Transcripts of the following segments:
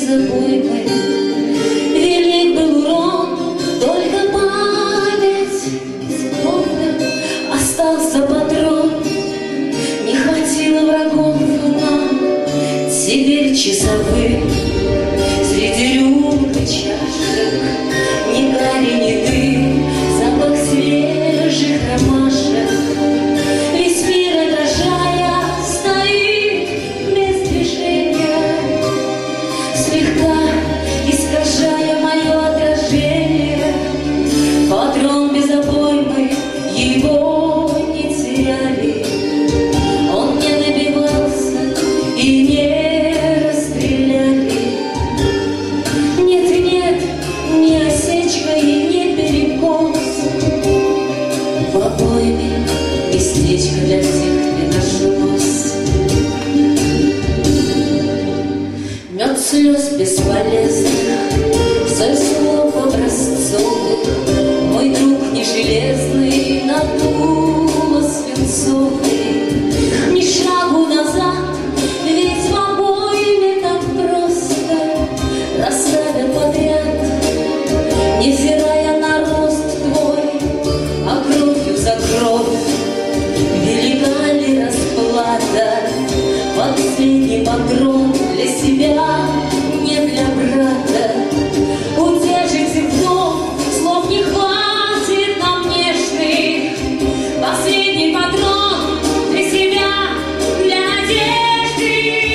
обоймы. Велик был урон, только память вспомнил, остался патрон. Не хватило врагов нам, теперь часовых. Среди рюмок и чашек ни гари, ни дым, запах свежих ромашек. Весь мир, отражая, стоит без движения, слегка искажая мое отражение. Патрон без обоймы, его не теряли. Он не набивался и не расстреляли. Нет, не осечка и не перекос. В обойме местечко для всех не нашлось. Мед слез бесполезных, соль слов образцовых. Мой друг не железный, надуло свинцовый. Ни шагу назад, ведь в обойме так просто расставят подряд, невзирая на рост твой, а кровью за кровь. Велика ли расплата? Последний патрон для себя, не для брата. Удержите вдох, слов не хватит нам нежных. Последний патрон для себя, для надежды.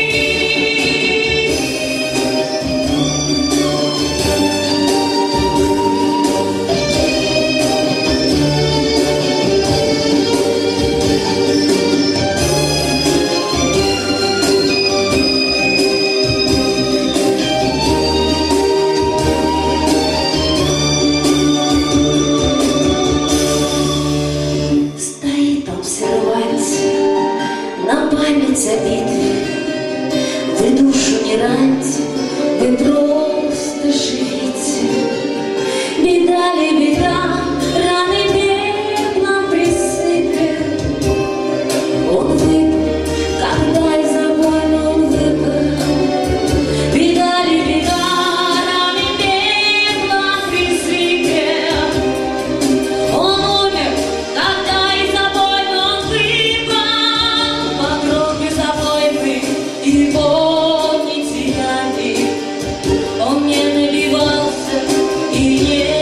Стоит обсерванте на память о битве. Вы душу не раньте, вы просто живите. Беда ли беда, раны пеплом присыпет. Он выпал, когда из обоймы он выпал. Беда ли беда, раны пеплом присыпет. Он умер, когда из обоймы он выпал. Патрон без обоймы, его не теряли. Он не набивался и не